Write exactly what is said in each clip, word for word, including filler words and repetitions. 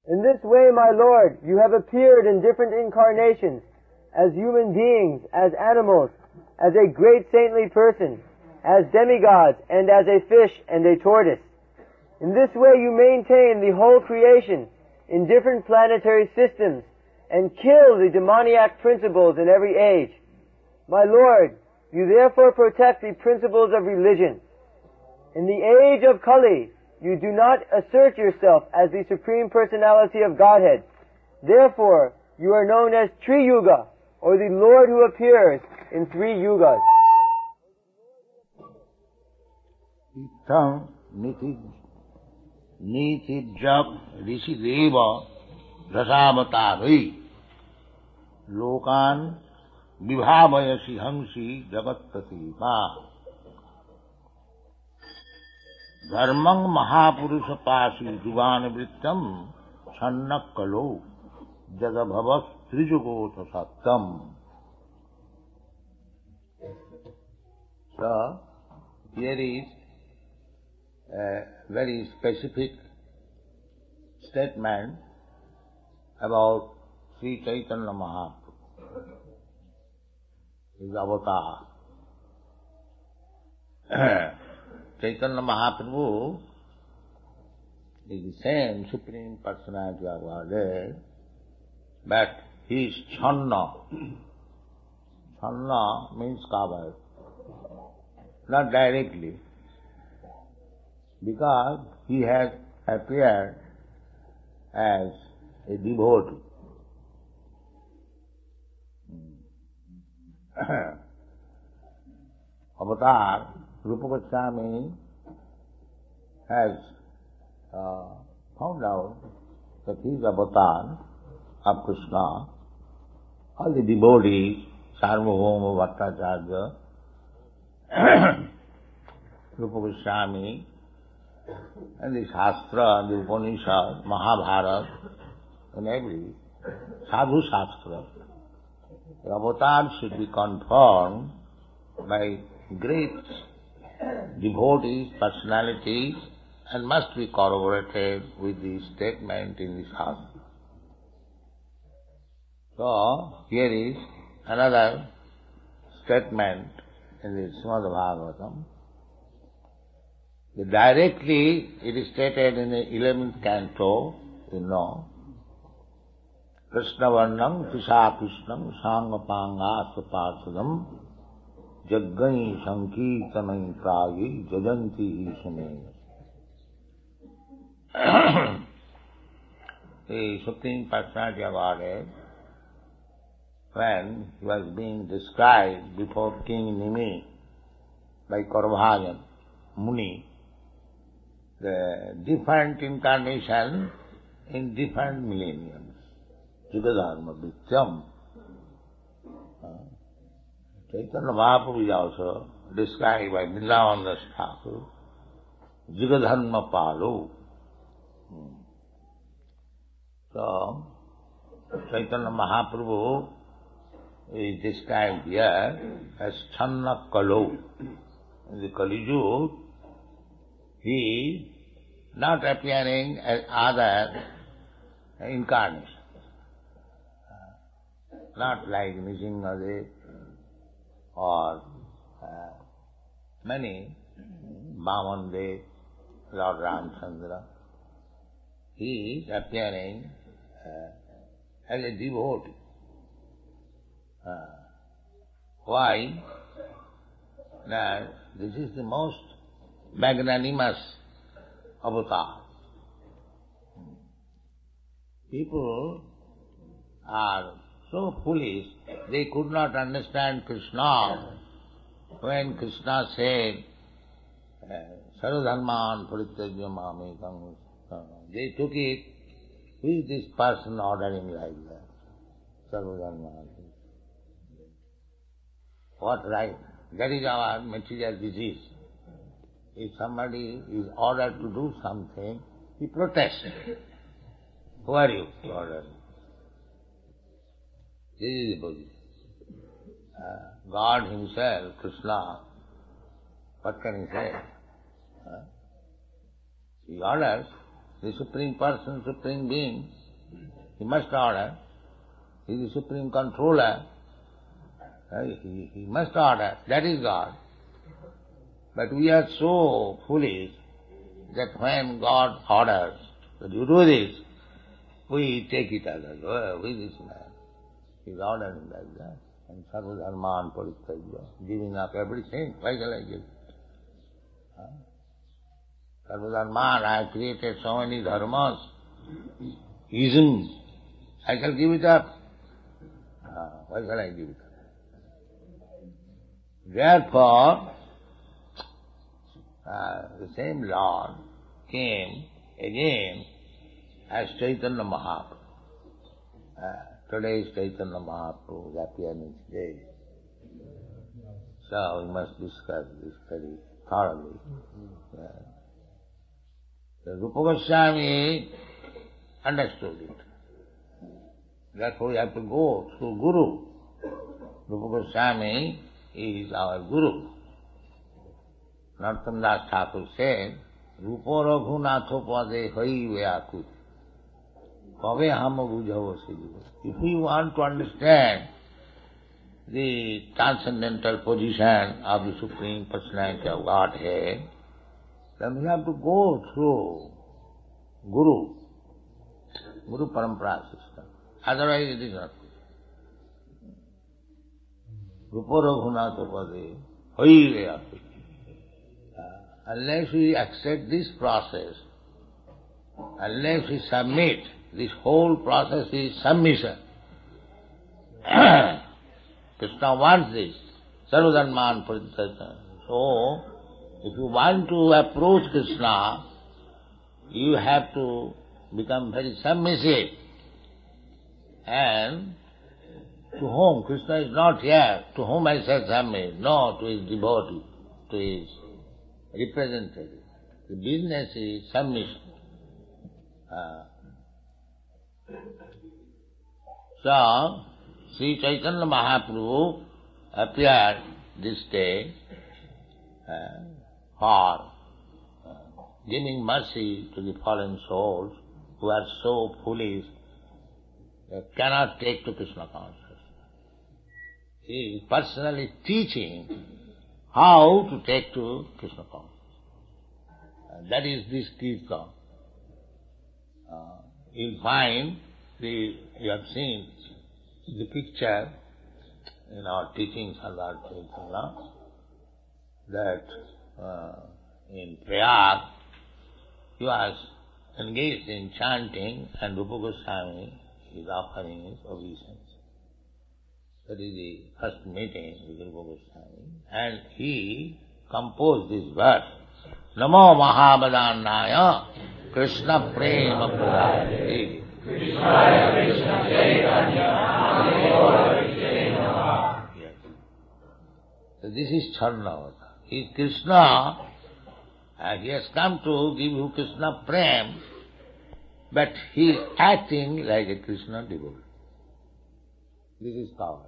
In this way, my Lord, you have appeared in different incarnations, as human beings, as animals, as a great saintly person, as demigods, and as a fish and a tortoise. In this way you maintain the whole creation in different planetary systems, and kill the demoniac principles in every age. My Lord, you therefore protect the principles of religion. In the age of Kali, you do not assert yourself as the Supreme Personality of Godhead. Therefore, you are known as Tri-Yuga, or the Lord who appears in three yugas. Itam niti niti jab rishi deva rasavatari lokan vibhavayasi hamsi jagattatipa dharmang mahapurusha pasi juvan vrittam channakkalo jagabhavas trijugota sattam. So, here is a very specific statement about Sri Chaitanya Mahaprabhu, his avatar. Chaitanya Mahaprabhu is the same Supreme Personality of Godhead, but he is Channa. Channa means covered, not directly, because he has appeared as a devotee. Avatar, Rupa Goswami has uh, found out that he is avatar of Krishna. All the devotees, Sarvabhauma Bhattacharya, Rupa Goswami, and the Shastra, the Upanishad, Mahabharata, and every Sadhu Shastra, the avatar should be confirmed by great devotees, personalities, and must be corroborated with the statement in the Shastra. So, here is another statement in the Srimad Bhagavatam. Directly, it is stated in the eleventh canto, you know, Krishna Varnam Krisa Krishnam Sangapanga Saparsadam Jaggai Sankirtanai Pragi Jajanti Isame. The Supreme Personality of Godhead, when he was being described before King Nimi by Kaurvajan Muni, the different incarnation in different millenniums. Yugadharma Vityam. Chaitanya Mahaprabhu is also described by Vrindavandas Thakur, Yugadharma Palu. So, Chaitanya Mahaprabhu is described here as Channa Kalo. In the Kali Yuga, he is not appearing as other incarnations, not like Nrsimhadev or uh, many, Vaman Dev, Lord Ramchandra. He is appearing uh, as a devotee. Uh, why? Now, this is the most magnanimous avatar. People are so foolish, they could not understand Krishna when Krishna said, Sarvadharman Parityajya Mamekam. They took it, who is this person ordering like that? Sarvadharman. What right? That is our material disease. If somebody is ordered to do something, he protests. Who are you to order? This is the position. Uh, God himself, Krishna, what can he say? Uh, he orders, the Supreme Person, Supreme Being, he must order. He is the Supreme Controller. He, he must order. That is God. But we are so foolish that when God orders that you do this, we take it as a, oh, who is this man? He is ordering like that. And sarva dharman parityajya, giving up everything. Why shall I give? Huh? Sarva dharman, I have created so many dharmas, isms. I shall give it up. Uh, why shall I give it up? Therefore, uh, the same Lord came again as Chaitanya Mahaprabhu. Uh, today is Chaitanya Mahaprabhu's appearance day. So we must discuss this very thoroughly. Uh, the Rupa Goswami understood it. Therefore we have to go through Guru. Rupa Goswami is our Guru. Narottam Das Thakur said, Rupa Raghunatho pade hai veakut. Kabe ham bujhavo siddhu. If we want to understand the transcendental position of the Supreme Personality of Godhead, then we have to go through Guru, Guru Parampara system. Otherwise it is not. Rupa Raghunatha pade hai veakut. Unless we accept this process, unless we submit, this whole process is submission. Krishna wants this. Sarva dharman parityajya. So, if you want to approach Krishna, you have to become very submissive. And to whom? Krishna is not here. To whom I shall submit? No, to his devotee, to his representative. The business is submission. Uh, so, Sri Chaitanya Mahaprabhu appeared this day uh, for uh, giving mercy to the fallen souls who are so foolish they cannot take to Krishna consciousness. He is personally teaching how to take to Krishna consciousness. And that is this Kirtan. Uh, you'll find, the, you have seen the picture in our teachings on Lord Chaitanya, that uh, in Prayag, he was engaged in chanting and Rupa Goswami is offering his obeisance. That is the first meeting with Rupa Goswami. And he composed this verse, Namo Mahabhadanaya Krishna Prema Pradaya. Krishnaya Krishna Chaitanya Yes. So this is Charnavata. He is Krishna, and he has come to give you Krishna Prem, but he is acting like a Krishna devotee. This is power.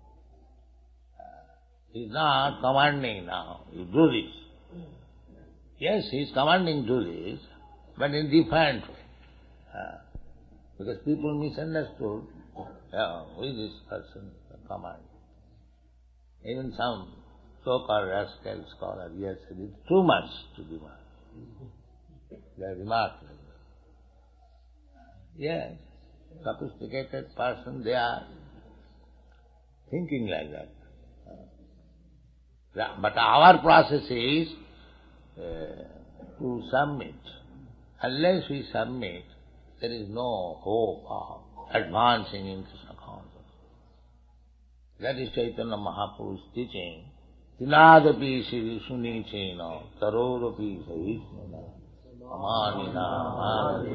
He is not commanding now, you do this. Yes, he is commanding do this, but in different way. Uh, because people misunderstood, yeah, who is this person commanding? Even some so-called rascal scholar, yes, it is too much to demand. They remark like that. Yes, sophisticated person, they are thinking like that. Uh, but our process is uh, to submit. Unless we submit, there is no hope of advancing in Krishna consciousness. That is Chaitanya Mahaprabhu's teaching. Tinadapi Sri Sunichena Tarodapi Sahisnana Amanina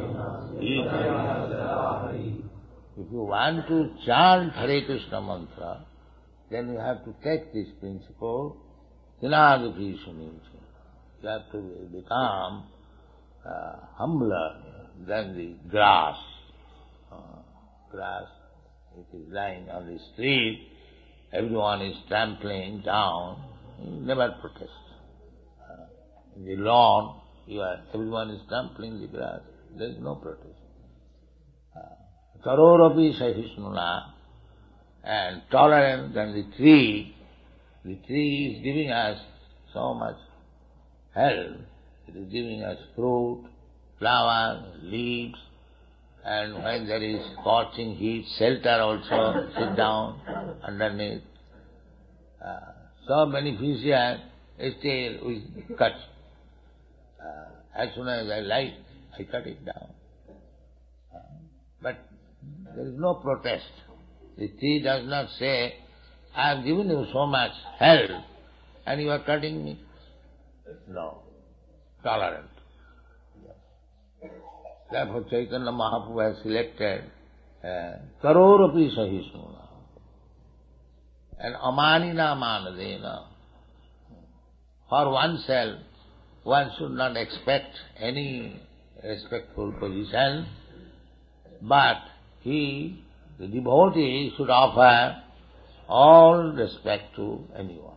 Amanina. If you want to chant Hare Krishna mantra, then you have to take this principle, Tinadapi Sunichena. You have to become uh, humbler than the grass. Uh, grass, it is lying on the street, everyone is trampling down, you never protest. Uh, in the lawn, you are, everyone is trampling the grass, There is no protest. Karorapi sahisnuna, and tolerant than the tree. The tree is giving us so much help. It is giving us fruit, flowers, leaves, and when there is scorching heat, shelter also, sit down underneath. Uh, so beneficial, still we cut. Uh, as soon as I like, I cut it down. Uh, but there is no protest. The tree does not say, I have given you so much help and you are cutting me. No. Tolerant. Therefore Chaitanya Mahaprabhu has selected Karorapi Sahisnuna and Amanina Manadena. For oneself, one should not expect any respectful position, but he, the devotee, should offer all respect to anyone.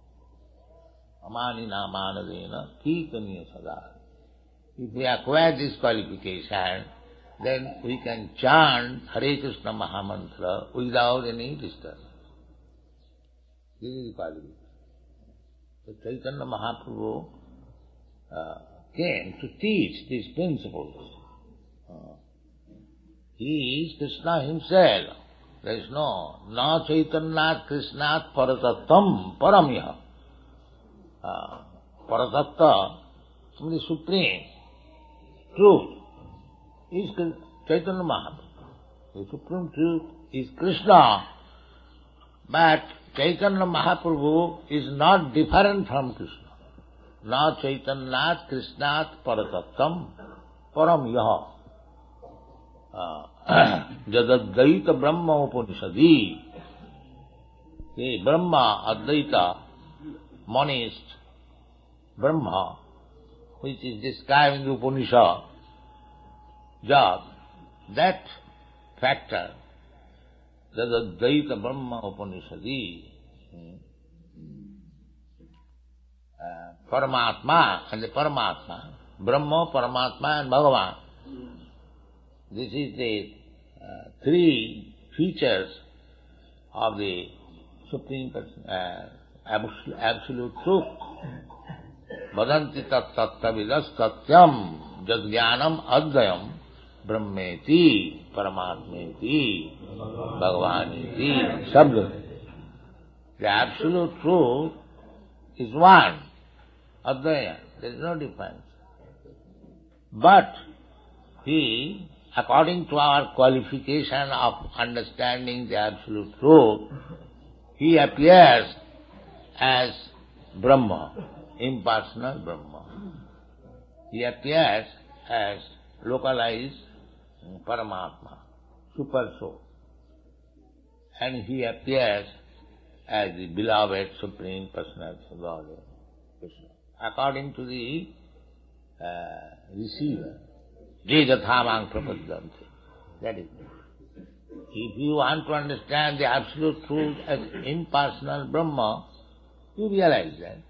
Amanina Manadena Kirtaniya Sada. If we acquire this qualification, then we can chant Hare Krishna Mahamantra without any disturbance. This is the qualification. So Chaitanya Mahaprabhu uh, came to teach these principles. Uh, he is Krishna himself. There is no, na Chaitanyat Krishnat Paratatam Paramya. Uh, Paratatta, the supreme truth, is Chaitanya Mahaprabhu. The supreme truth is Krishna, but Chaitanya Mahaprabhu is not different from Krishna. Na Chaitanyat Krishnat Paratattam Paramya. Jadadvaita Brahma Upanishadi. The Brahma, Advaita, monist, Brahma, which is described in the Upanishad, Jad, that factor, Jadadvaita Brahma Upanishadi, uh, Paramatma and the Paramatma, Brahma, Paramatma and Bhagavan. This is the uh, three features of the Supreme uh, Absolute Truth. Vadanti tat tattavidas tatyam jadjnanam advayam brahmeti paramatmeti bhagavaniti sabda. The Absolute Truth is one, advaya, there is no difference. But he, according to our qualification of understanding the Absolute Truth, he appears as Brahma, impersonal Brahma. He appears as localized Paramatma, Super Soul. And he appears as the beloved Supreme Personality of Godhead, Krishna. According to the uh, receiver, Jejathamang Prapadanti. That is it. If you want to understand the Absolute Truth as impersonal Brahma, you realize that.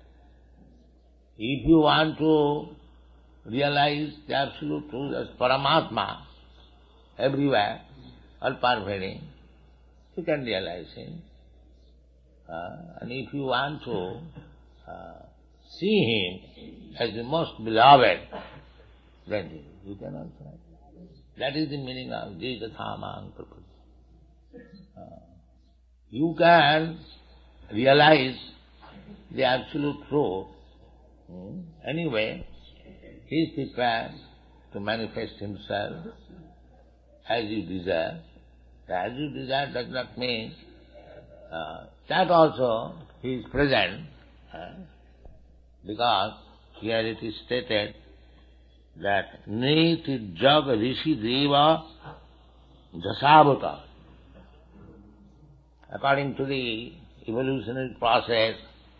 If you want to realize the Absolute Truth as Paramatma, everywhere, all pervading, you can realize Him. Uh, and if you want to uh, see Him as the most beloved, then you can also. That is the meaning of Jejathamang Prapada. Uh, you can realize the Absolute Truth. Hmm. Anyway, He is prepared to manifest Himself as you desire. As you desire does not mean uh, that also He is present, uh, because here it is stated that Neti Jag Rishi Deva Jasavata. According to the evolutionary process,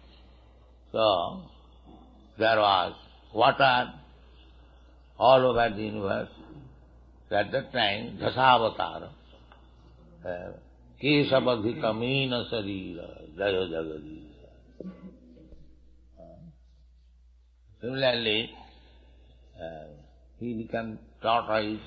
so there was water all over the universe. At that time, Dasavatar, Kesavadhika Meena Sarira, Jaya Jagadisa. Similarly, uh, he became tortoise,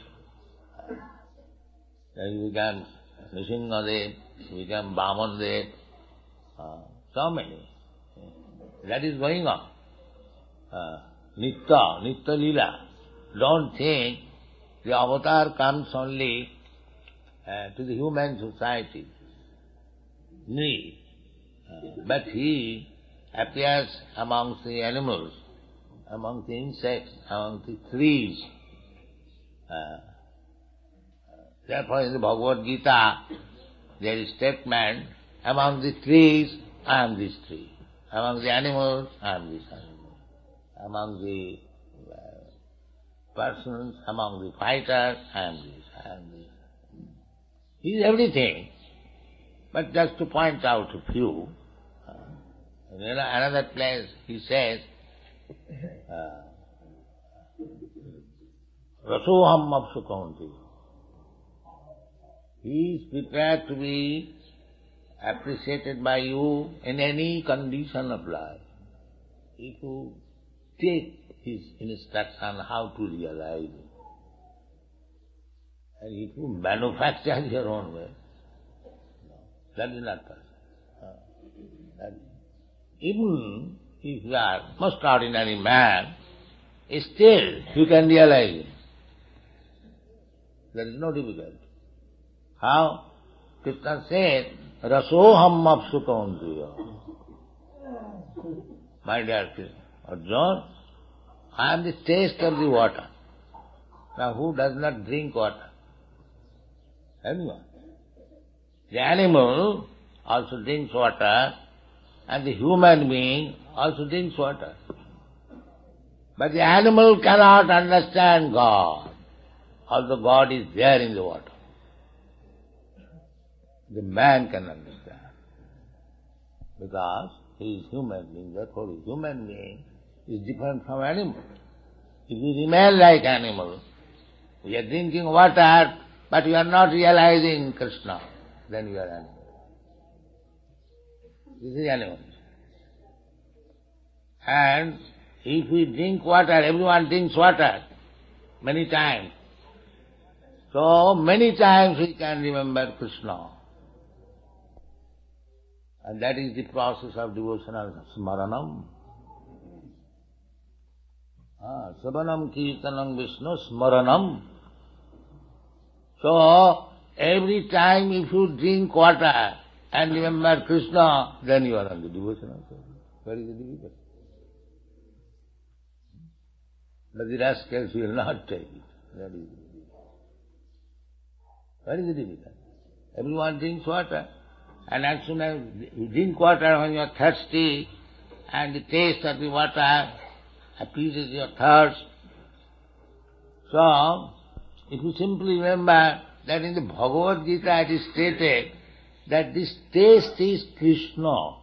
then he became Nrsimhadev, he became Vamandev, uh, so many. That is going on. Uh, Nitya, Nitya Lila. Don't think the avatar comes only uh, to the human society. Need. Uh, but he appears amongst the animals, among the insects, among the trees. Uh, therefore in the Bhagavad Gita there is statement, among the trees I am this tree, among the animals I am this animal, among the uh, persons, among the fighters I am this, I am this. He is everything. But just to point out a few, uh, in another place he says, uh, Rasoham Apsukaunti. He is prepared to be appreciated by you in any condition of life. If you take his instruction how to realize it, and if you manufacture your own way, no, that is not possible. Uh, that, even if you are most ordinary man, still you can realize it. There is no difficulty. How? Krishna said, Rasoham Apsukauntiya. My dear Arjuna, I am the taste of the water. Now who does not drink water? Anyone. The animal also drinks water, and the human being also drinks water. But the animal cannot understand God, although God is there in the water. The man can understand, because he is human being, therefore the human being is different from animal. If you remain like animal, you are drinking water, but you are not realizing Krishna, then you are animal. This is animal. And if we drink water, everyone drinks water many times. So many times we can remember Krishna. And that is the process of devotional smaranam. Ah, savanam kirtanam Vishnu smaranam. So, every time if you drink water and remember Krishna, then you are on the devotional service. Where is the difficulty? But the rascals will not take it. That is the difficulty. Where is the difficulty? Everyone drinks water. And as soon as you drink water when you are thirsty, and the taste of the water appeases your thirst. So, if you simply remember that in the Bhagavad Gita it is stated that this taste is Krishna,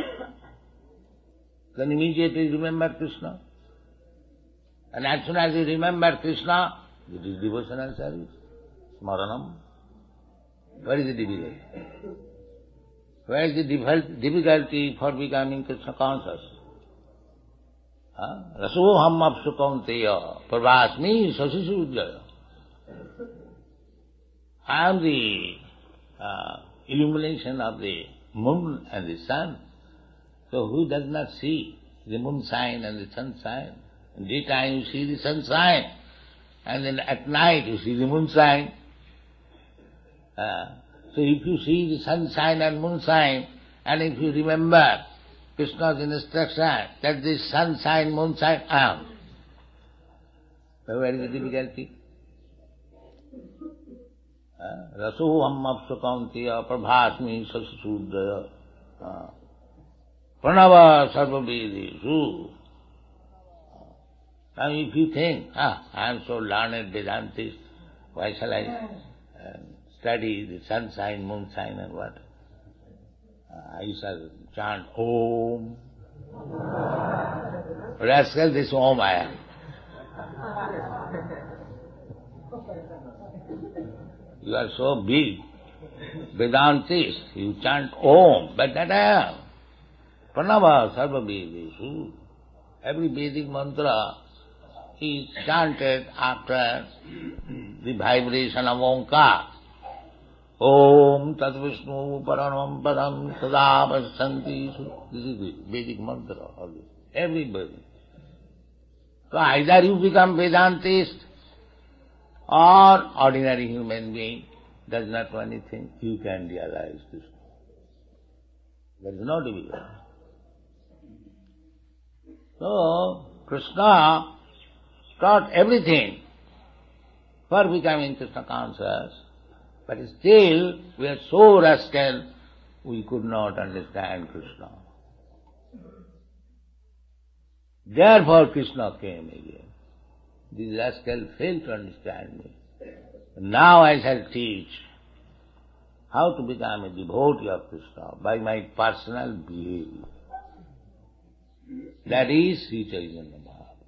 then immediately remember Krishna. And as soon as you remember Krishna, it is devotional service, smaranam. Where is the difficulty? Where is the difficulty for becoming Krishna conscious? Rasoham apsukaunteya pravasmi sasisudjaya. I am the uh, illumination of the moon and the sun. So who does not see the moonshine and the sunshine? In daytime you see the sunshine, and then at night you see the moonshine. Uh, so if you see the sunshine and moonshine, and if you remember Krishna's instruction that this sunshine, moonshine, I am. So where is the difficulty? Rasoham apsukauntiya prabhasmi sasisudaya pranava sarvavedeshu. Now if you think, ah, I am so learned Vedantist, why shall I uh, study the sunshine, moonshine and what? Uh, I shall chant Om. Rascal, this Om I am. You are so big, Vedantist, you chant Om, but that I am. Pranava sarva Vedeshu. Every Vedic mantra is chanted after the vibration of Omkar. Om Tat Vishnu Paranam Padam Sada Vashanti. This is the Vedic mantra of this. Everybody. So either you become Vedantist or ordinary human being, does not do anything, you can realize this. There is no division. So Krishna taught everything for becoming Krishna conscious, but still we are so rascal, we could not understand Krishna. Therefore Krishna came again. This rascal failed to understand me. Now I shall teach how to become a devotee of Krishna by my personal behavior. That is Sri Chaitanya Mahaprabhu.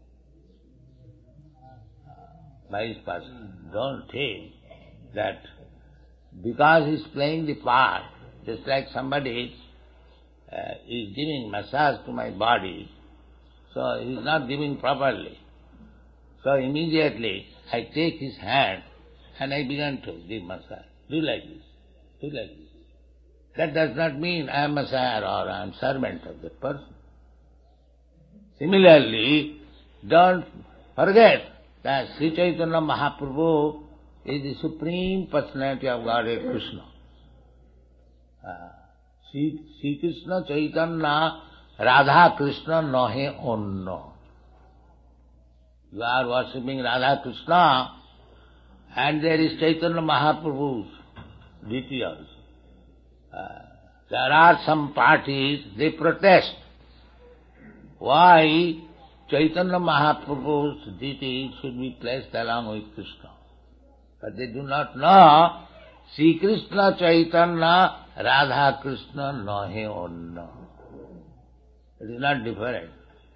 By his person. Don't think that because he is playing the part, just like somebody uh, is giving massage to my body, so he is not giving properly. So immediately I take his hand and I began to give massage. Do like this, do like this. That does not mean I am Messiah or I am servant of that person. Similarly, don't forget that Sri Chaitanya Mahaprabhu is the Supreme Personality of Godhead Krishna. Uh, Sri, Sri Krishna Chaitanya Radha Krishna Nahe Onno. You are worshipping Radha Krishna and there is Chaitanya Mahaprabhu's deity also. Uh, there are some parties, they protest. Why Chaitanya Mahaprabhu's deity should be placed along with Krishna? But they do not know Sri Krishna Chaitanya Radha Krishna Nahe Onno. It is not different.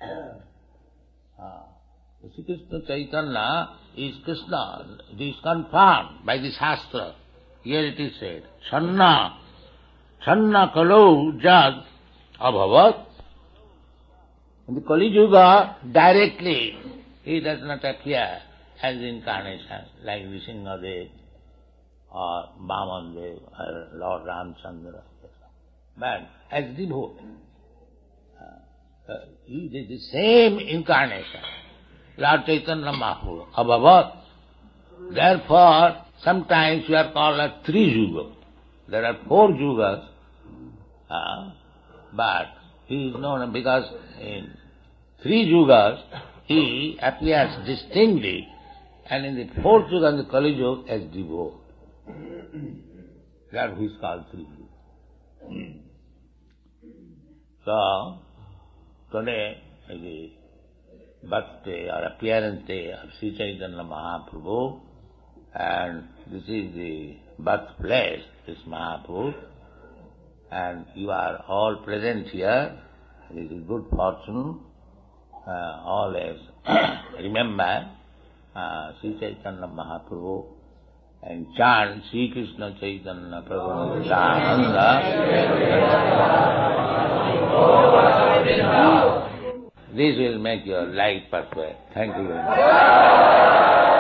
Uh, Sri Krishna Chaitanya is Krishna. It is confirmed by the Shastra. Here it is said, Channa, Channa Kalau Jad Abhavat. In the Kali Yuga, directly, he does not appear as incarnation, like Nrsimhadev or Vamandev or Lord Ramchandra, but as devotee. Uh, uh, he is the same incarnation, Lord Chaitanya Mahaprabhu, Abhavat. Therefore, sometimes we are called as three yugas. There are four yugas, uh, but he is known because in three yugas he appears distinctly, and in the fourth yuga, in the Kali Yuga, as devotee. That is called three yugas. So, today is the birthday or appearance day of Sri Chaitanya Mahaprabhu, and this is the birthplace, this Mahaprabhu, and you are all present here. This is good fortune. Uh, always remember uh, Sri Chaitanya Mahaprabhu and chant Sri Krishna Chaitanya Prabhu Nityananda. This will make your life perfect. Thank you very much.